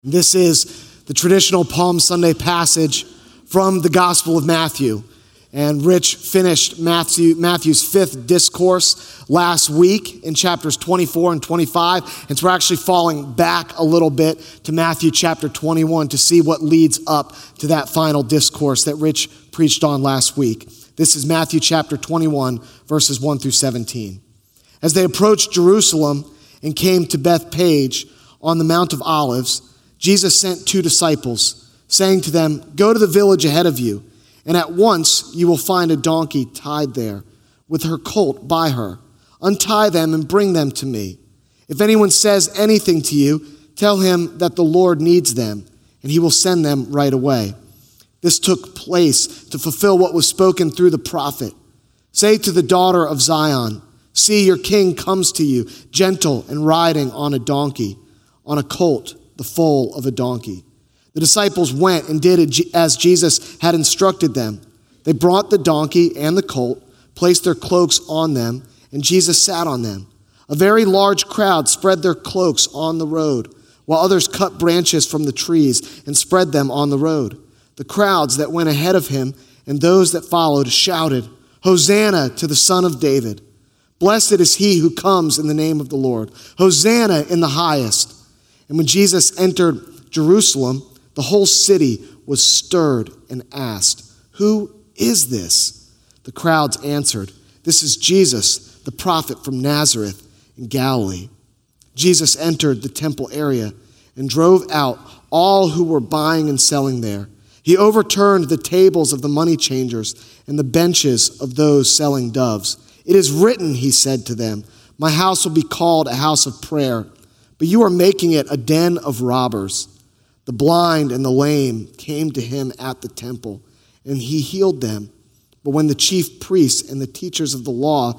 This is the traditional Palm Sunday passage from the Gospel of Matthew. And Rich finished Matthew's fifth discourse last week in chapters 24 and 25. And so we're actually falling back a little bit to Matthew chapter 21 to see what leads up to that final discourse that Rich preached on last week. This is Matthew chapter 21, verses 1 through 17. As they approached Jerusalem and came to Bethphage on the Mount of Olives, Jesus sent 2 disciples, saying to them, "Go to the village ahead of you, and at once you will find a donkey tied there, with her colt by her. Untie them and bring them to me. If anyone says anything to you, tell him that the Lord needs them, and he will send them right away." This took place to fulfill what was spoken through the prophet. "Say to the daughter of Zion, see, your king comes to you, gentle and riding on a donkey, on a colt, the foal of a donkey." The disciples went and did as Jesus had instructed them. They brought the donkey and the colt, placed their cloaks on them, and Jesus sat on them. A very large crowd spread their cloaks on the road, while others cut branches from the trees and spread them on the road. The crowds that went ahead of him and those that followed shouted, "Hosanna to the Son of David. Blessed is he who comes in the name of the Lord. Hosanna in the highest." And when Jesus entered Jerusalem, the whole city was stirred and asked, "Who is this?" The crowds answered, "This is Jesus, the prophet from Nazareth in Galilee." Jesus entered the temple area and drove out all who were buying and selling there. He overturned the tables of the money changers and the benches of those selling doves. "It is written," he said to them, "My house will be called a house of prayer, but you are making it a den of robbers." The blind and the lame came to him at the temple, and he healed them. But when the chief priests and the teachers of the law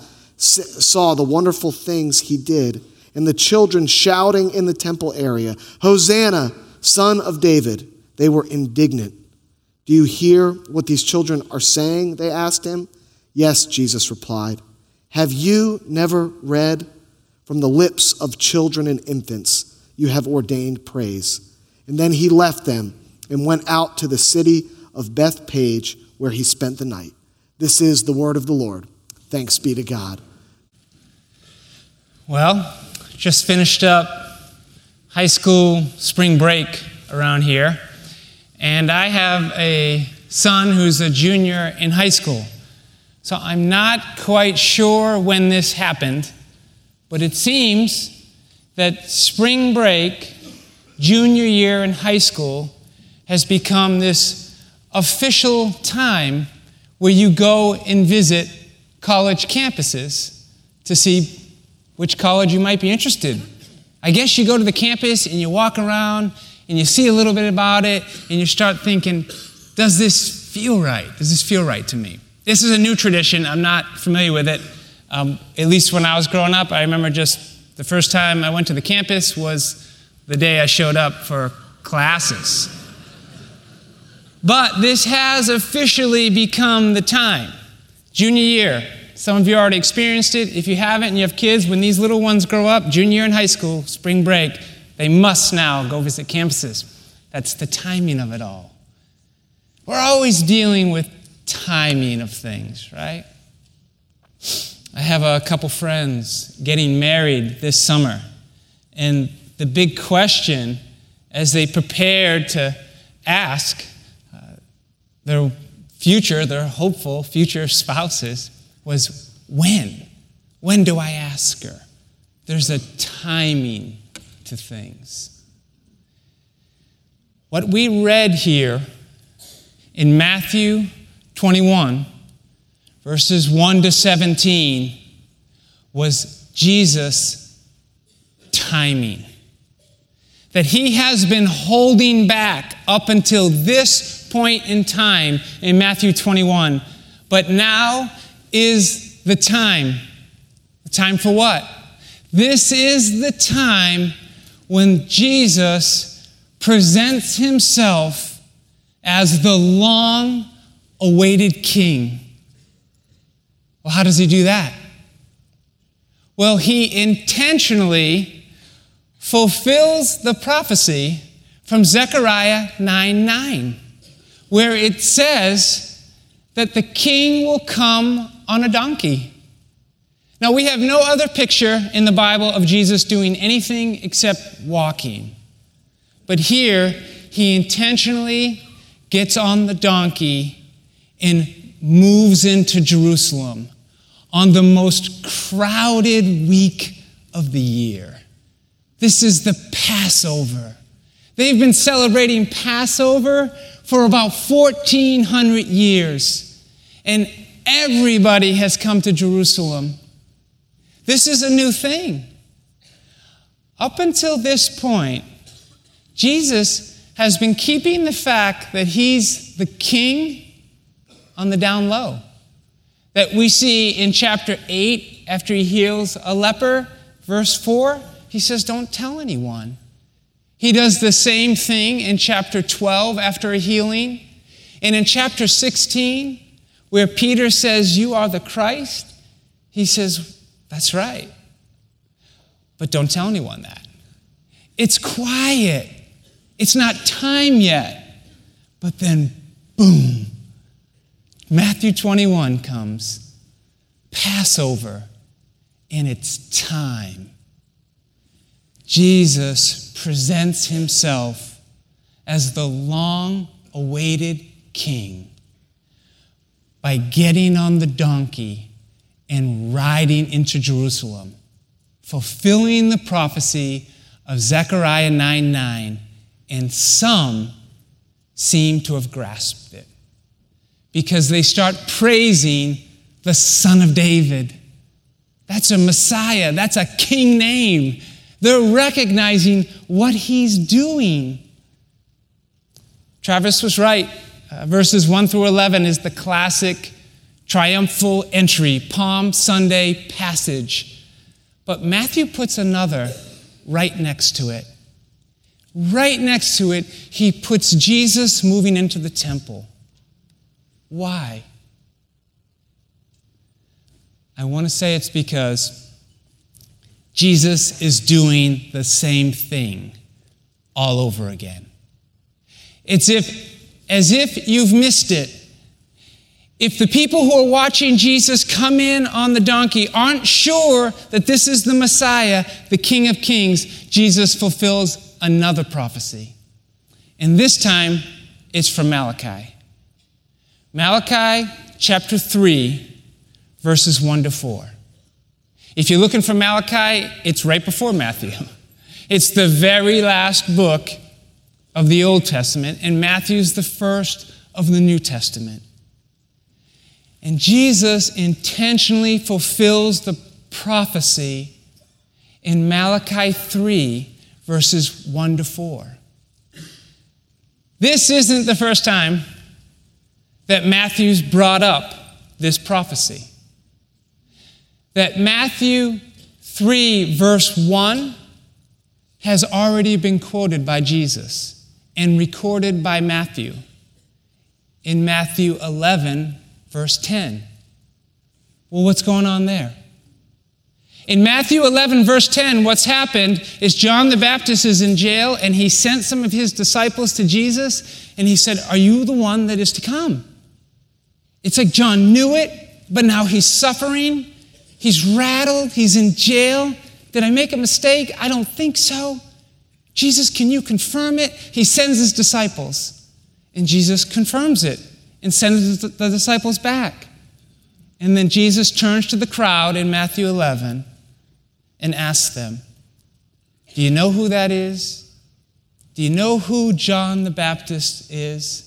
saw the wonderful things he did, and the children shouting in the temple area, "Hosanna, Son of David," they were indignant. "Do you hear what these children are saying?" they asked him. "Yes," Jesus replied. "Have you never read, 'From the lips of children and infants you have ordained praise'?" And then he left them and went out to the city of Bethphage, where he spent the night. This is the word of the Lord. Thanks be to God. Well, just finished up high school spring break around here, and I have a son who's a junior in high school. So I'm not quite sure when this happened, but it seems that spring break, junior year in high school, has become this official time where you go and visit college campuses to see which college you might be interested in. I guess you go to the campus and you walk around and you see a little bit about it and you start thinking, does this feel right? Does this feel right to me? This is a new tradition. I'm not familiar with it. At least when I was growing up, I remember just the first time I went to the campus was the day I showed up for classes. But this has officially become the time. Junior year. Some of you already experienced it. If you haven't and you have kids, when these little ones grow up, junior year in high school, spring break, they must now go visit campuses. That's the timing of it all. We're always dealing with timing of things, right? I have a couple friends getting married this summer, and the big question as they prepared to ask their hopeful future spouses was, when? When do I ask her? There's a timing to things. What we read here in Matthew 21, verses 1 to 17, was Jesus' timing. That he has been holding back up until this point in time in Matthew 21. But now is the time. The time for what? This is the time when Jesus presents himself as the long-awaited king. Well, how does he do that? Well, he intentionally fulfills the prophecy from Zechariah 9:9, where it says that the king will come on a donkey. Now, we have no other picture in the Bible of Jesus doing anything except walking. But here, he intentionally gets on the donkey and moves into Jerusalem on the most crowded week of the year. This is the Passover. They've been celebrating Passover for about 1,400 years, and everybody has come to Jerusalem. This is a new thing. Up until this point, Jesus has been keeping the fact that he's the king on the down low. That we see in chapter 8, after he heals a leper, verse 4, he says, don't tell anyone. He does the same thing in chapter 12 after a healing. And in chapter 16, where Peter says, you are the Christ, he says, that's right. But don't tell anyone that. It's quiet. It's not time yet. But then, boom, Matthew 21 comes. Passover, and it's time. Jesus presents himself as the long-awaited king by getting on the donkey and riding into Jerusalem, fulfilling the prophecy of Zechariah 9:9, and some seem to have grasped it because they start praising the Son of David. That's a Messiah. That's a king name. They're recognizing what he's doing. Travis was right. Verses 1 through 11 is the classic triumphal entry, Palm Sunday passage. But Matthew puts another right next to it. Right next to it, he puts Jesus moving into the temple. Why? I want to say it's because Jesus is doing the same thing all over again. It's as if you've missed it. If the people who are watching Jesus come in on the donkey aren't sure that this is the Messiah, the King of Kings, Jesus fulfills another prophecy. And this time, it's from Malachi. Malachi chapter 3, verses 1 to 4. If you're looking for Malachi, it's right before Matthew. It's the very last book of the Old Testament, and Matthew's the first of the New Testament. And Jesus intentionally fulfills the prophecy in Malachi 3, verses 1 to 4. This isn't the first time that Matthew's brought up this prophecy. That Matthew 3, verse 1 has already been quoted by Jesus and recorded by Matthew in Matthew 11, verse 10. Well, what's going on there? In Matthew 11, verse 10, what's happened is John the Baptist is in jail, and he sent some of his disciples to Jesus, and he said, are you the one that is to come? It's like John knew it, but now he's suffering. He's rattled. He's in jail. Did I make a mistake? I don't think so. Jesus, can you confirm it? He sends his disciples, and Jesus confirms it and sends the disciples back. And then Jesus turns to the crowd in Matthew 11 and asks them, do you know who that is? Do you know who John the Baptist is?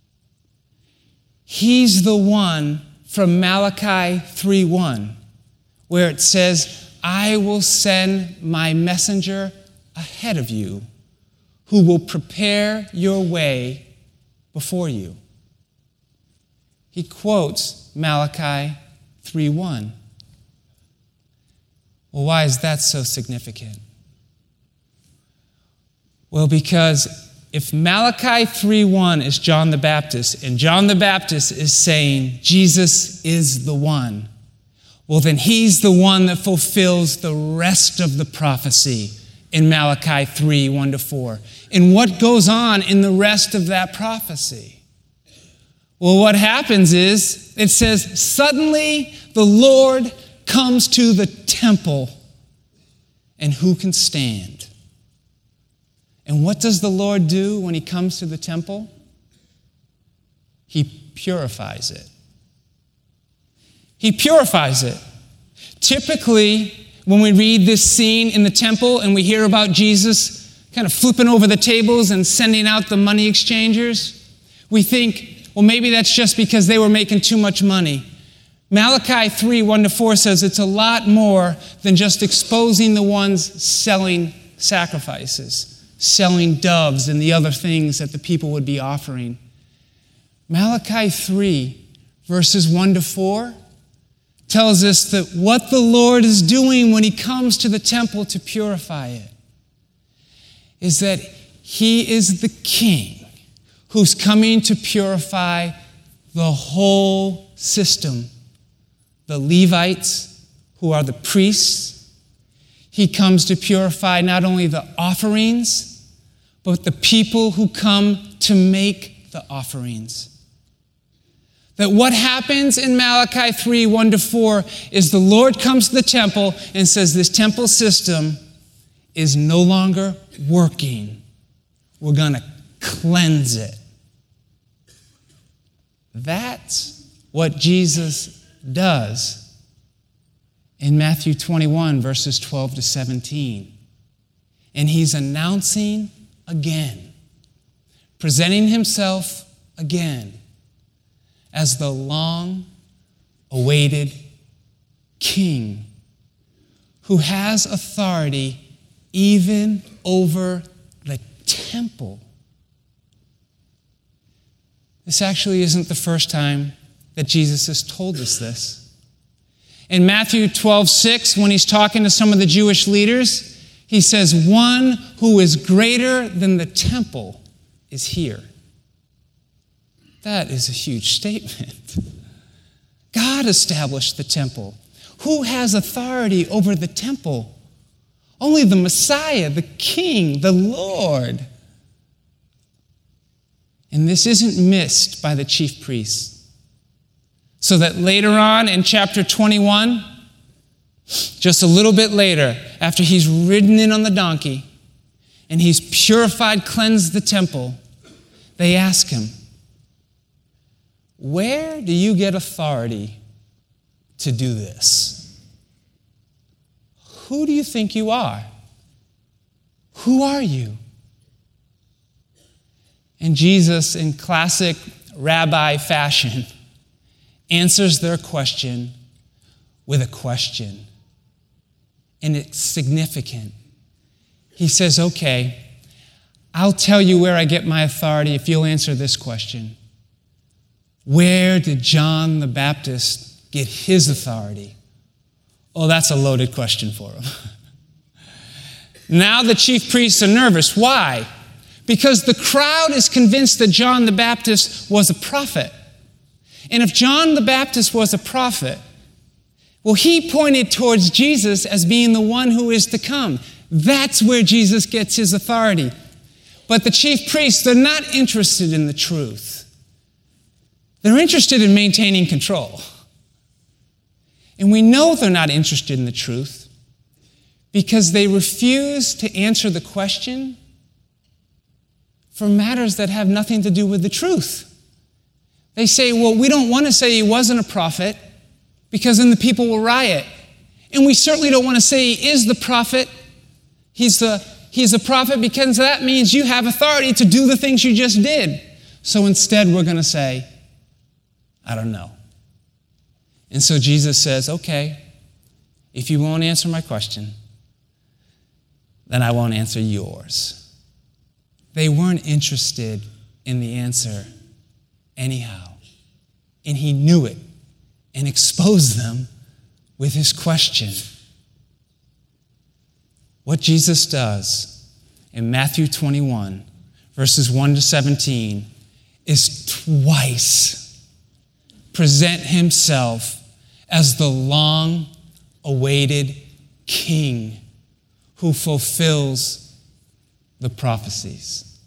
He's the one from Malachi 3:1, where it says, I will send my messenger ahead of you, who will prepare your way before you. He quotes Malachi 3:1. Well, why is that so significant? Well, because if Malachi 3:1 is John the Baptist, and John the Baptist is saying Jesus is the one, well, then he's the one that fulfills the rest of the prophecy in Malachi 3:1 to 4. And what goes on in the rest of that prophecy? Well, what happens is, it says, suddenly the Lord comes to the temple, and who can stand? And what does the Lord do when he comes to the temple? He purifies it. He purifies it. Typically, when we read this scene in the temple and we hear about Jesus kind of flipping over the tables and sending out the money exchangers, we think, well, maybe that's just because they were making too much money. Malachi 3, 1-4 says it's a lot more than just exposing the ones selling sacrifices, selling doves and the other things that the people would be offering. Malachi 3, verses 1-4, tells us that what the Lord is doing when he comes to the temple to purify it is that he is the king who's coming to purify the whole system. The Levites, who are the priests, he comes to purify not only the offerings, but the people who come to make the offerings. That what happens in Malachi 3, 1-4 is the Lord comes to the temple and says this temple system is no longer working. We're going to cleanse it. That's what Jesus does in Matthew 21, verses 12-17. And he's announcing again, presenting himself again as the long-awaited king who has authority even over the temple. This actually isn't the first time that Jesus has told us this. In Matthew 12:6, when he's talking to some of the Jewish leaders, he says, "One who is greater than the temple is here." That is a huge statement. God established the temple. Who has authority over the temple? Only the Messiah, the King, the Lord. And this isn't missed by the chief priests. So that later on in chapter 21, just a little bit later, after he's ridden in on the donkey and he's purified, cleansed the temple, they ask him, "Where do you get authority to do this? Who do you think you are? Who are you?" And Jesus, in classic rabbi fashion, answers their question with a question. And it's significant. He says, "Okay, I'll tell you where I get my authority if you'll answer this question. Where did John the Baptist get his authority?" Oh, that's a loaded question for him. Now the chief priests are nervous. Why? Because the crowd is convinced that John the Baptist was a prophet. And if John the Baptist was a prophet, well, he pointed towards Jesus as being the one who is to come. That's where Jesus gets his authority. But the chief priests, they're not interested in the truth. They're interested in maintaining control. And we know they're not interested in the truth because they refuse to answer the question for matters that have nothing to do with the truth. They say, well, we don't want to say he wasn't a prophet because then the people will riot. And we certainly don't want to say he is the prophet. He's a prophet because that means you have authority to do the things you just did. So instead we're going to say, I don't know. And so Jesus says, okay, if you won't answer my question, then I won't answer yours. They weren't interested in the answer anyhow. And he knew it and exposed them with his question. What Jesus does in Matthew 21, verses 1-17, is twice present himself as the long-awaited king who fulfills the prophecies.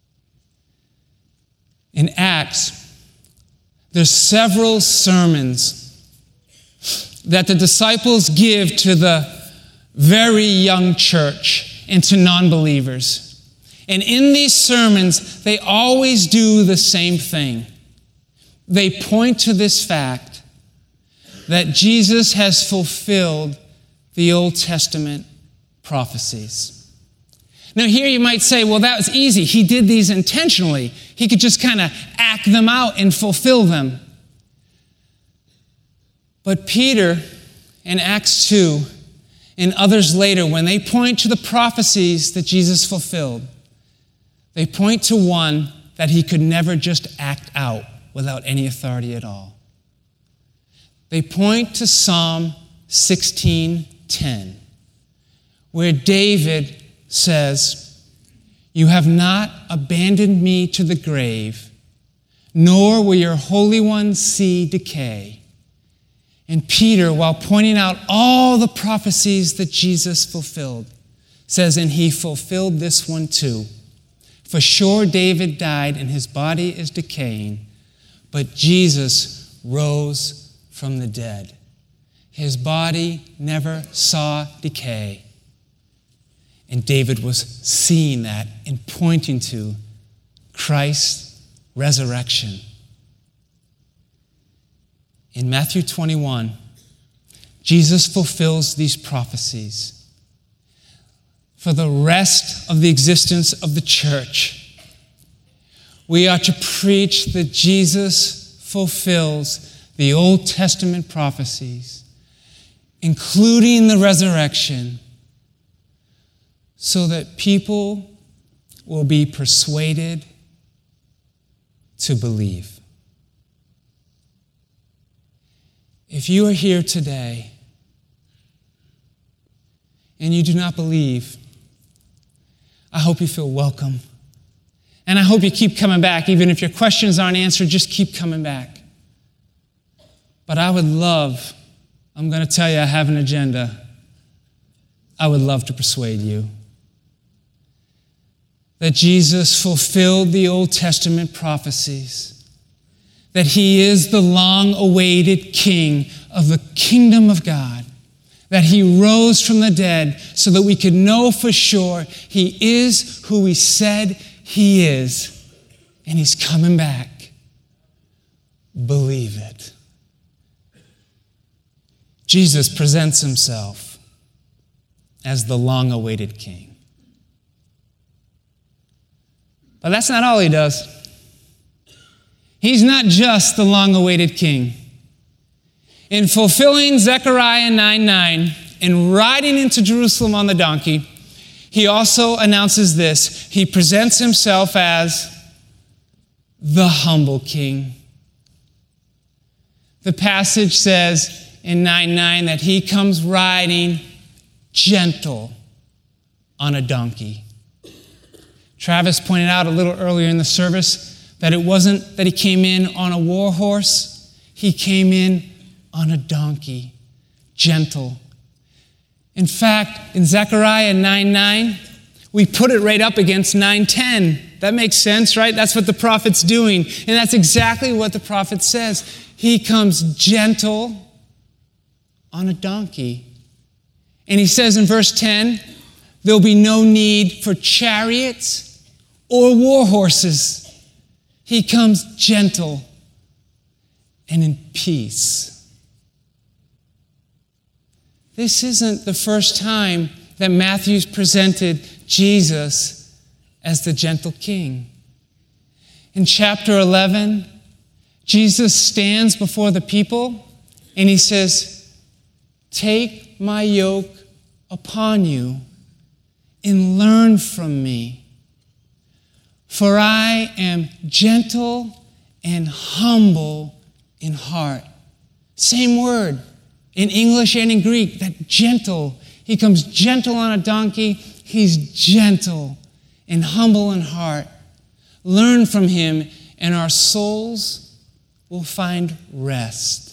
In Acts, there's several sermons that the disciples give to the very young church and to non-believers. And in these sermons, they always do the same thing. They point to this fact that Jesus has fulfilled the Old Testament prophecies. Now here you might say, well, that was easy. He did these intentionally. He could just kind of act them out and fulfill them. But Peter in Acts 2 and others later, when they point to the prophecies that Jesus fulfilled, they point to one that he could never just act out without any authority at all. They point to Psalm 16:10, where David says, "You have not abandoned me to the grave, nor will your Holy One see decay." And Peter, while pointing out all the prophecies that Jesus fulfilled, says, and he fulfilled this one too. For sure David died and his body is decaying, but Jesus rose from the dead. His body never saw decay. And David was seeing that and pointing to Christ's resurrection. In Matthew 21, Jesus fulfills these prophecies for the rest of the existence of the church. We are to preach that Jesus fulfills the Old Testament prophecies, including the resurrection, so that people will be persuaded to believe. If you are here today and you do not believe, I hope you feel welcome. And I hope you keep coming back. Even if your questions aren't answered, just keep coming back. But I would love, I'm going to tell you I have an agenda. I would love to persuade you that Jesus fulfilled the Old Testament prophecies, that he is the long-awaited King of the kingdom of God, that he rose from the dead so that we could know for sure he is who he said he is, and he's coming back. Believe it. Jesus presents himself as the long-awaited King. But that's not all he does. He's not just the long-awaited King. In fulfilling Zechariah 9:9 and riding into Jerusalem on the donkey, he also announces this. He presents himself as the humble King. The passage says in 9:9 that he comes riding gentle on a donkey. Travis pointed out a little earlier in the service that it wasn't that he came in on a war horse. He came in on a donkey, gentle. In fact, in Zechariah 9:9, we put it right up against 9:10. That makes sense, right? That's what the prophet's doing. And that's exactly what the prophet says. He comes gentle on a donkey. And he says in verse 10, there'll be no need for chariots or war horses. He comes gentle and in peace. This isn't the first time that Matthew's presented Jesus as the gentle King. In chapter 11, Jesus stands before the people and he says, "Take my yoke upon you and learn from me, for I am gentle and humble in heart." Same word in English and in Greek, that gentle. He comes gentle on a donkey. He's gentle and humble in heart. Learn from him and our souls will find rest.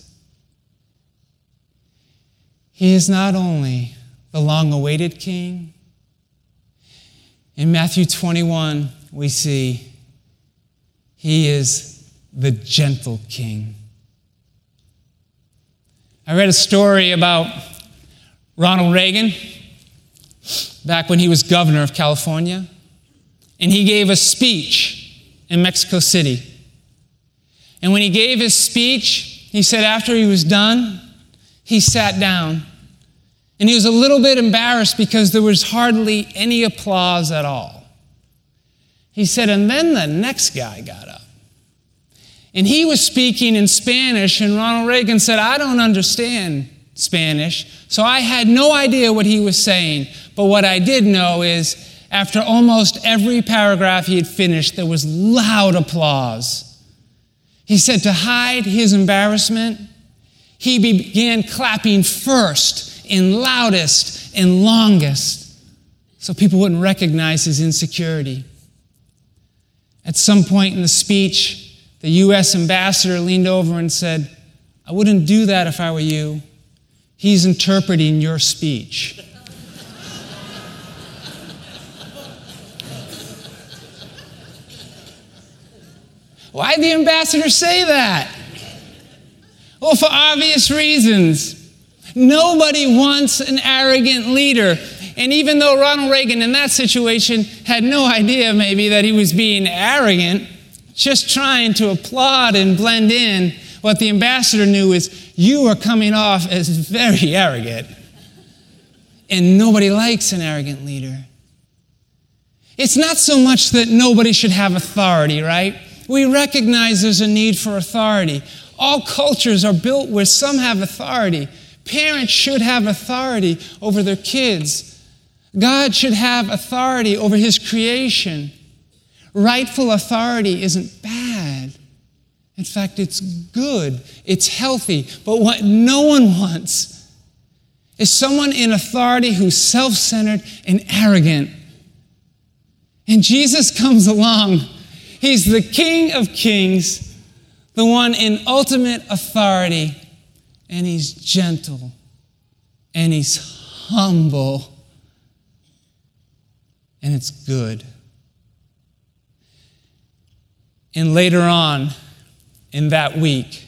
He is not only the long-awaited King, In Matthew 21, we see he is the gentle king. I read a story about Ronald Reagan back when he was governor of California, and he gave a speech in Mexico City. And when he gave his speech, he said after he was done, he sat down. And he was a little bit embarrassed because there was hardly any applause at all. He said, and then the next guy got up. And he was speaking in Spanish, and Ronald Reagan said, I don't understand Spanish, so I had no idea what he was saying. But what I did know is, after almost every paragraph he had finished, there was loud applause. He said to hide his embarrassment, he began clapping first and loudest and longest so people wouldn't recognize his insecurity. At some point in the speech, the U.S. ambassador leaned over and said, I wouldn't do that if I were you. He's interpreting your speech. Why'd the ambassador say that? Well, for obvious reasons. Nobody wants an arrogant leader. And even though Ronald Reagan in that situation had no idea maybe that he was being arrogant, just trying to applaud and blend in, what the ambassador knew is you are coming off as very arrogant. And nobody likes an arrogant leader. It's not so much that nobody should have authority, right? We recognize there's a need for authority. All cultures are built where some have authority. Parents should have authority over their kids. God should have authority over his creation. Rightful authority isn't bad. In fact, it's good. It's healthy. But what no one wants is someone in authority who's self-centered and arrogant. And Jesus comes along. He's the King of Kings, the one in ultimate authority. And he's gentle, and he's humble, and it's good. And later on in that week,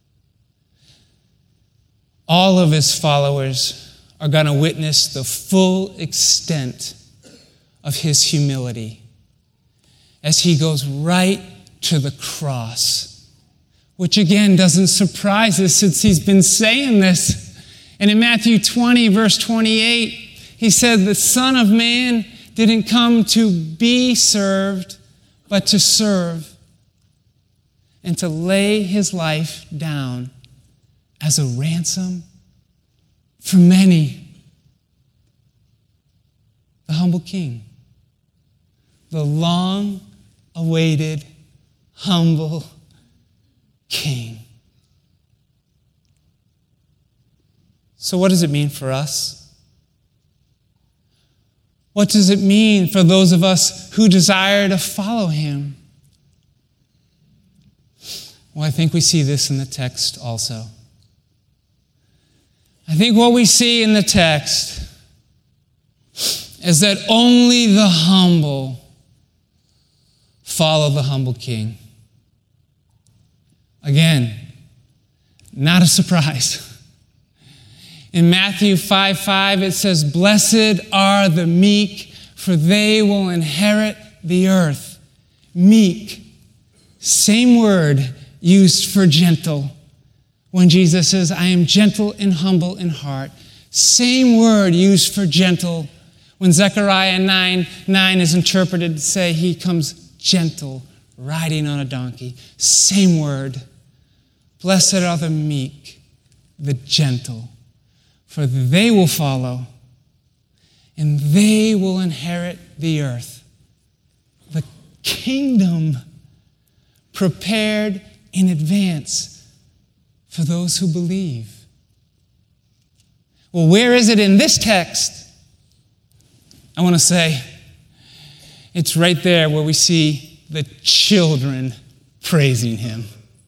all of his followers are going to witness the full extent of his humility as he goes right to the cross. Which again doesn't surprise us since he's been saying this. And in Matthew 20, verse 28, he said, the Son of Man didn't come to be served, but to serve and to lay his life down as a ransom for many. The humble king, the long-awaited, humble king. So what does it mean for us? What does it mean for those of us who desire to follow him? Well, I think we see this in the text also. I think what we see in the text is that only the humble follow the humble king. Again, not a surprise. In Matthew 5:5, it says, blessed are the meek, for they will inherit the earth. Meek, same word used for gentle. When Jesus says, I am gentle and humble in heart. Same word used for gentle. When Zechariah 9:9 is interpreted to say he comes gentle, riding on a donkey. Same word. Blessed are the meek, the gentle, for they will follow, and they will inherit the earth. The kingdom prepared in advance for those who believe. Well, where is it in this text? I want to say it's right there where we see the children praising him.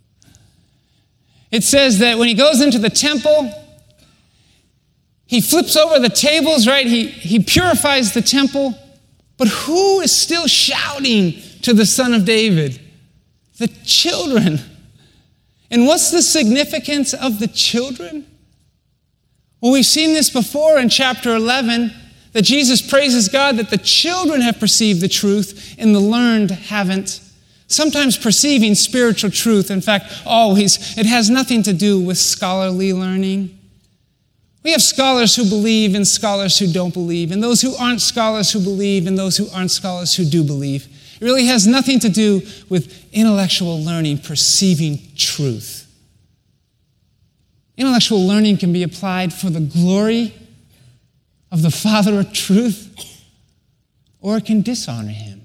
It says that when he goes into the temple, he flips over the tables, right? He purifies the temple, But who is still shouting to the Son of David? The children. And what's the significance of the children? Well, we've seen this before in chapter 11, that Jesus praises God that the children have perceived the truth and the learned haven't. Sometimes perceiving spiritual truth, in fact, always, it has nothing to do with scholarly learning. We have scholars who believe and scholars who don't believe, and those who aren't scholars who believe and those who aren't scholars who do believe. It really has nothing to do with intellectual learning, perceiving truth. Intellectual learning can be applied for the glory of the Father of truth, or it can dishonor him.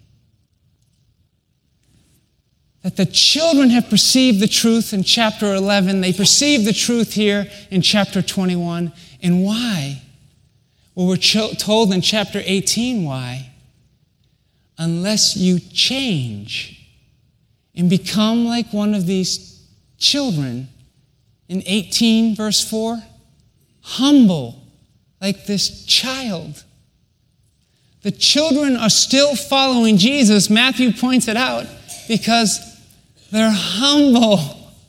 That the children have perceived the truth in chapter 11. They perceive the truth here in chapter 21. And why? Well, we're told in chapter 18 why. Unless you change and become like one of these children. In 18 verse 4, humble like this child. The children are still following Jesus. Matthew points it out because they're humble.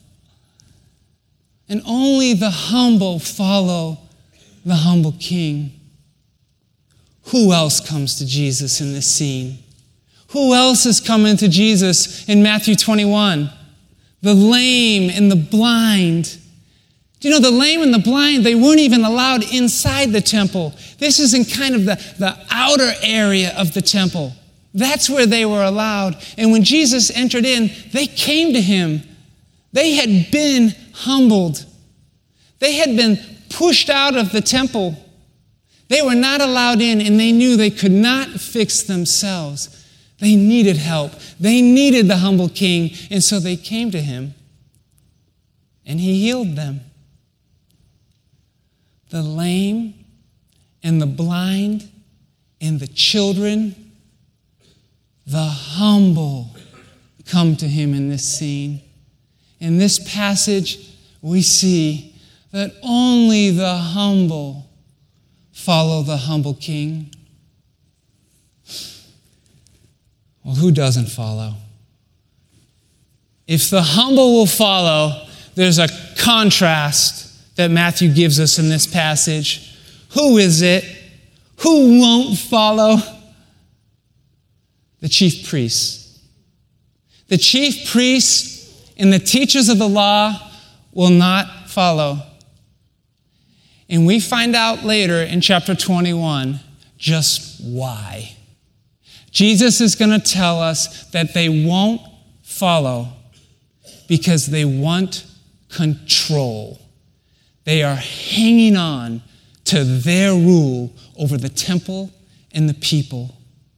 And only the humble follow the humble King. Who else comes to Jesus in this scene? Who else is coming to Jesus in Matthew 21? The lame and the blind. Do you know the lame and the blind, they weren't even allowed inside the temple. This is in kind of the outer area of the temple. That's where they were allowed. And when Jesus entered in, they came to him. They had been humbled. They had been pushed out of the temple. They were not allowed in, and they knew they could not fix themselves. They needed help. They needed the humble King, and so they came to him, and he healed them. The lame and the blind and the children, the humble come to him in this scene. In this passage, we see that only the humble follow the humble King. Well, who doesn't follow? If the humble will follow, there's a contrast that Matthew gives us in this passage. Who is it? Who won't follow? The chief priests. The chief priests and the teachers of the law will not follow. And we find out later in chapter 21 just why. Jesus is going to tell us that they won't follow because they want control. They are hanging on to their rule over the temple and the people.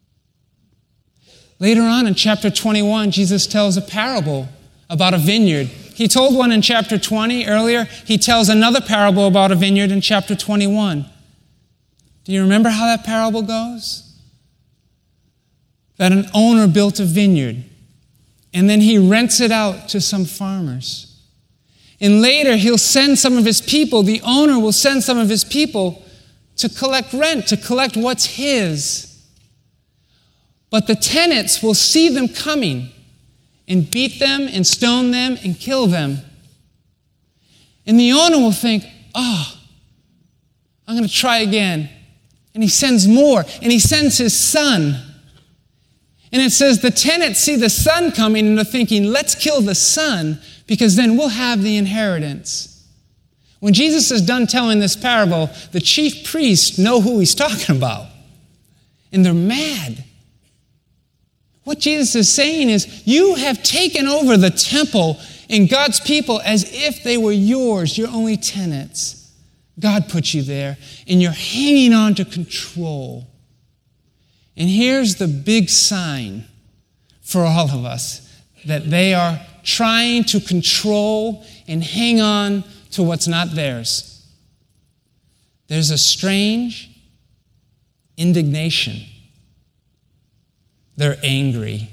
Later on in chapter 21, Jesus tells a parable about a vineyard. He told one in chapter 20 earlier. He tells another parable about a vineyard in chapter 21. Do you remember how that parable goes? That an owner built a vineyard, and then he rents it out to some farmers. And later, he'll send some of his people, the owner will send some of his people to collect rent, to collect what's his. But the tenants will see them coming and beat them and stone them and kill them. And the owner will think, I'm going to try again. And he sends more, and he sends his son. And it says the tenants see the son coming and they're thinking, let's kill the son because then we'll have the inheritance. When Jesus is done telling this parable, the chief priests know who he's talking about. And they're mad. What Jesus is saying is, you have taken over the temple and God's people as if they were yours, your only tenants. God put you there, and you're hanging on to control. And here's the big sign for all of us, that they are trying to control and hang on to what's not theirs. There's a strange indignation. They're angry.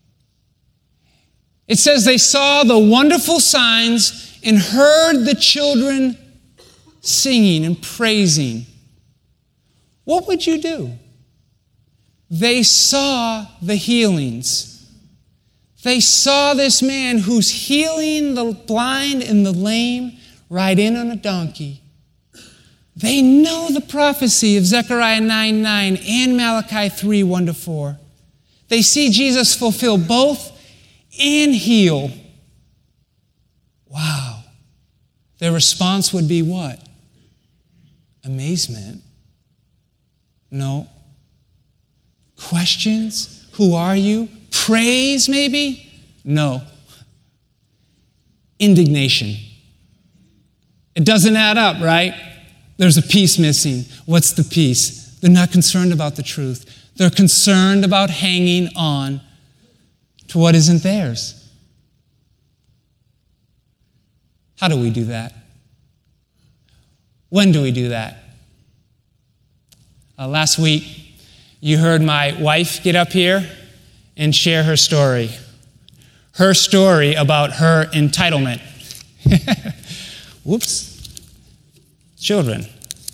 It says they saw the wonderful signs and heard the children singing and praising. What would you do? they saw the healings. They saw this man who's healing the blind and the lame ride in on a donkey. They know the prophecy of Zechariah 9:9 and Malachi 3:1-4. They see Jesus fulfill both and heal. Wow. Their response would be what? Amazement? No. Questions? Who are you? Praise, maybe? No. Indignation. It doesn't add up, right? There's a piece missing. What's the piece? They're not concerned about the truth. They're concerned about hanging on to what isn't theirs. How do we do that? When do we do that? Last week, you heard my wife get up here and share her story. Her story about her entitlement. Whoops. Children.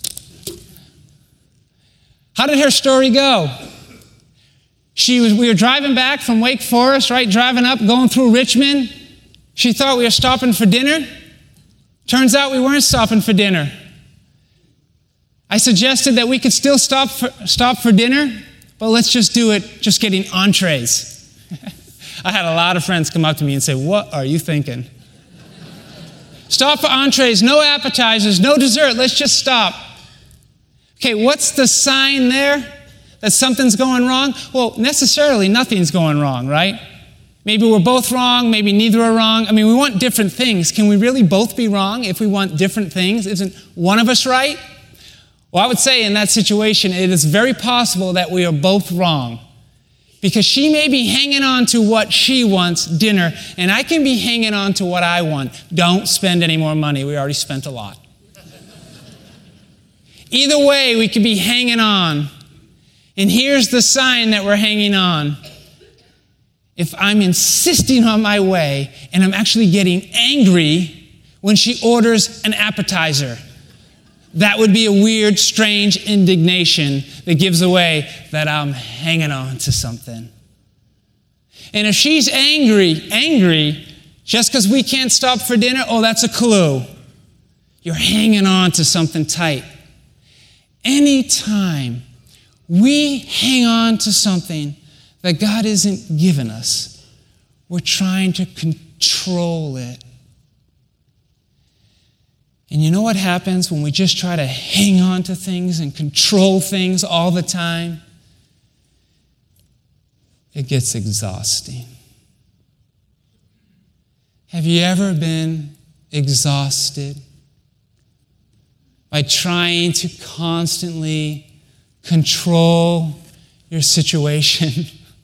How did her story go? We were driving back from Wake Forest, right? Driving up, going through Richmond. She thought we were stopping for dinner. Turns out we weren't stopping for dinner. I suggested that we could still stop for dinner, but let's just do it just getting entrees. I had a lot of friends come up to me and say, "What are you thinking? Stop for entrees, no appetizers, no dessert, let's just stop." Okay, what's the sign there that something's going wrong? Well, necessarily nothing's going wrong, right? Maybe we're both wrong, maybe neither are wrong. I mean, we want different things. Can we really both be wrong if we want different things? Isn't one of us right? Well, I would say in that situation, it is very possible that we are both wrong. Because she may be hanging on to what she wants, dinner, and I can be hanging on to what I want. Don't spend any more money. We already spent a lot. Either way, we could be hanging on. And here's the sign that we're hanging on. If I'm insisting on my way and I'm actually getting angry when she orders an appetizer, that would be a weird, strange indignation that gives away that I'm hanging on to something. And if she's angry, just because we can't stop for dinner, oh, that's a clue. You're hanging on to something tight. Anytime we hang on to something that God isn't giving us, we're trying to control it. And you know what happens when we just try to hang on to things and control things all the time? It gets exhausting. Have you ever been exhausted by trying to constantly control your situation?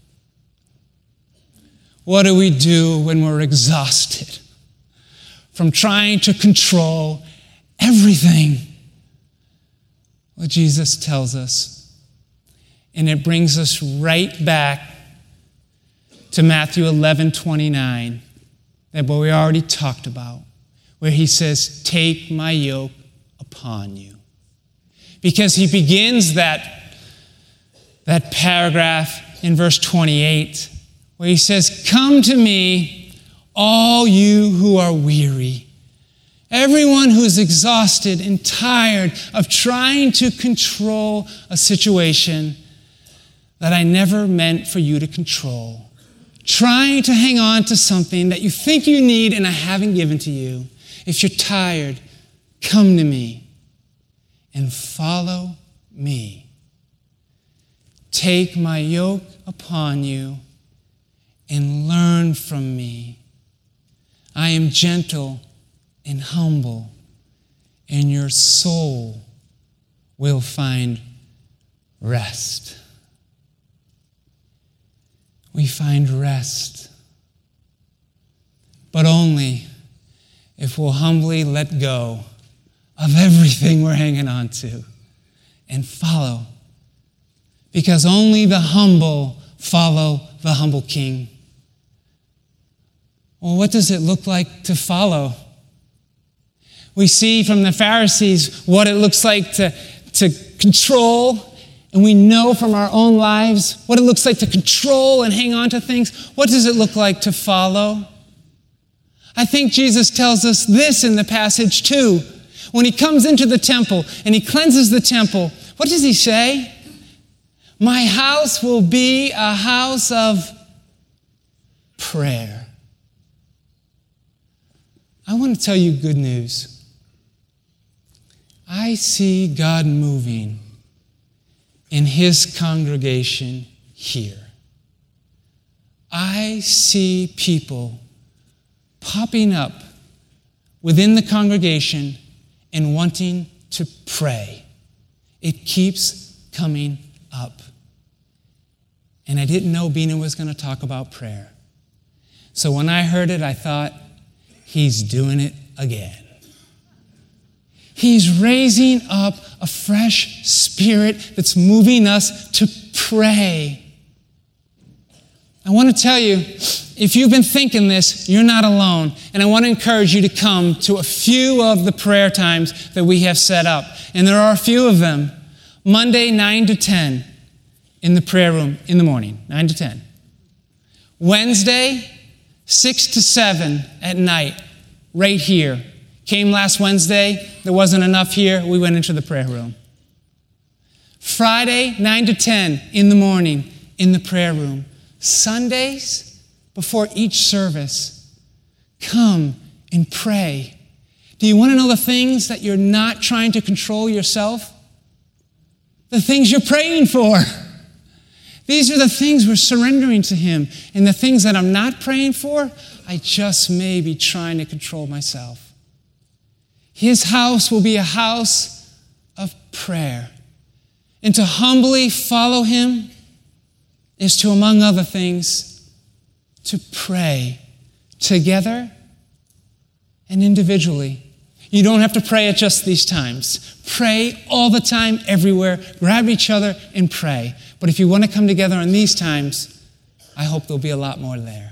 What do we do when we're exhausted from trying to control everything? Well, Jesus tells us, and it brings us right back to Matthew 11:29, that what we already talked about, where he says, "Take my yoke upon you." Because he begins that paragraph in verse 28, where he says, "Come to me, all you who are weary." Everyone who's exhausted and tired of trying to control a situation that I never meant for you to control. Trying to hang on to something that you think you need and I haven't given to you. If you're tired, come to me and follow me. Take my yoke upon you and learn from me. I am gentle and humble, and your soul will find rest. We find rest, but only if we'll humbly let go of everything we're hanging on to and follow. Because only the humble follow the humble King. Well, what does it look like to follow? We see from the Pharisees what it looks like to control, and we know from our own lives what it looks like to control and hang on to things, what does it look like to follow? I think Jesus tells us this in the passage too. When he comes into the temple and he cleanses the temple, what does he say? My house will be a house of prayer. I want to tell you good news. I see God moving in his congregation here. I see people popping up within the congregation and wanting to pray. It keeps coming up. And I didn't know Bina was going to talk about prayer. So when I heard it, I thought, he's doing it again. He's raising up a fresh spirit that's moving us to pray. I want to tell you, if you've been thinking this, you're not alone. And I want to encourage you to come to a few of the prayer times that we have set up. And there are a few of them. Monday, 9 to 10 in the prayer room in the morning, 9 to 10. Wednesday, 6 to 7 at night, right here. Came last Wednesday, there wasn't enough here, we went into the prayer room. Friday, 9 to 10 in the morning, in the prayer room. Sundays, before each service, come and pray. Do you want to know the things that you're not trying to control yourself? The things you're praying for. These are the things we're surrendering to him. And the things that I'm not praying for, I just may be trying to control myself. His house will be a house of prayer. And to humbly follow him is to, among other things, to pray together and individually. You don't have to pray at just these times. Pray all the time, everywhere. Grab each other and pray. But if you want to come together on these times, I hope there'll be a lot more there.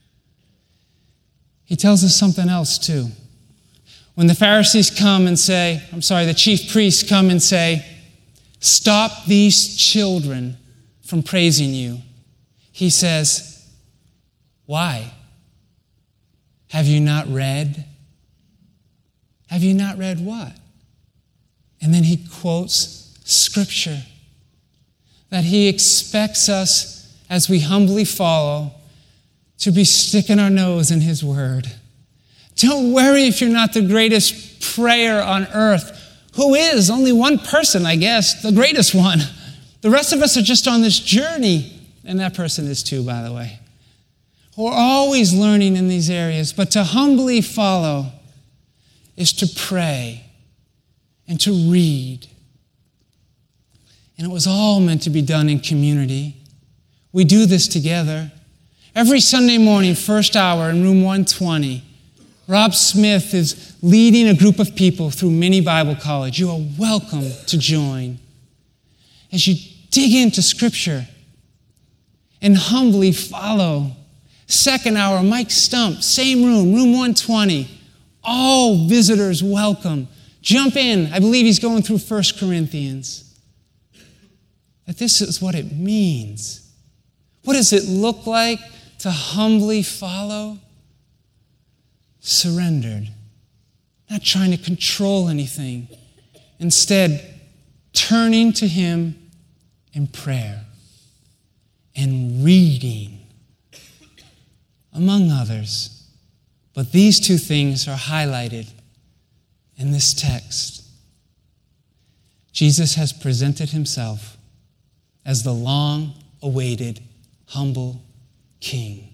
He tells us something else too. When the Pharisees come and say, the chief priests come and say, stop these children from praising you. He says, why? Have you not read? Have you not read what? And then he quotes Scripture that he expects us, as we humbly follow, to be sticking our nose in his word. Don't worry if you're not the greatest prayer on earth. Who is? Only one person, I guess, the greatest one. The rest of us are just on this journey. And that person is too, by the way. We're always learning in these areas. But to humbly follow is to pray and to read. And it was all meant to be done in community. We do this together. Every Sunday morning, first hour in room 120, Rob Smith is leading a group of people through Mini Bible College. You are welcome to join. As you dig into Scripture and humbly follow. Second hour, Mike Stump, same room, room 120. All visitors welcome. Jump in. I believe he's going through 1 Corinthians. That this is what it means. What does it look like to humbly follow? Surrendered. Not trying to control anything. Instead, turning to him in prayer and reading, among others. But these two things are highlighted in this text. Jesus has presented himself as the long-awaited, humble King.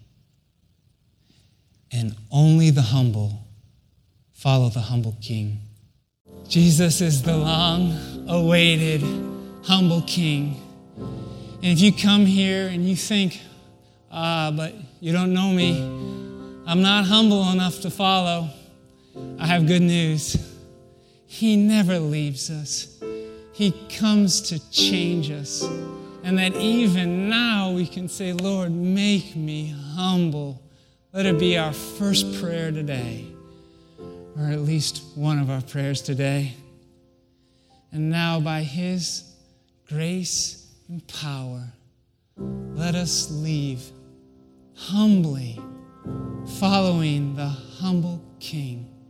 And only the humble follow the humble King. Jesus is the long-awaited, humble King. And if you come here and you think, but you don't know me, I'm not humble enough to follow, I have good news. He never leaves us. He comes to change us. And that even now we can say, Lord, make me humble. Let it be our first prayer today, or at least one of our prayers today. And now by his grace and power. Let us leave humbly, following the humble King.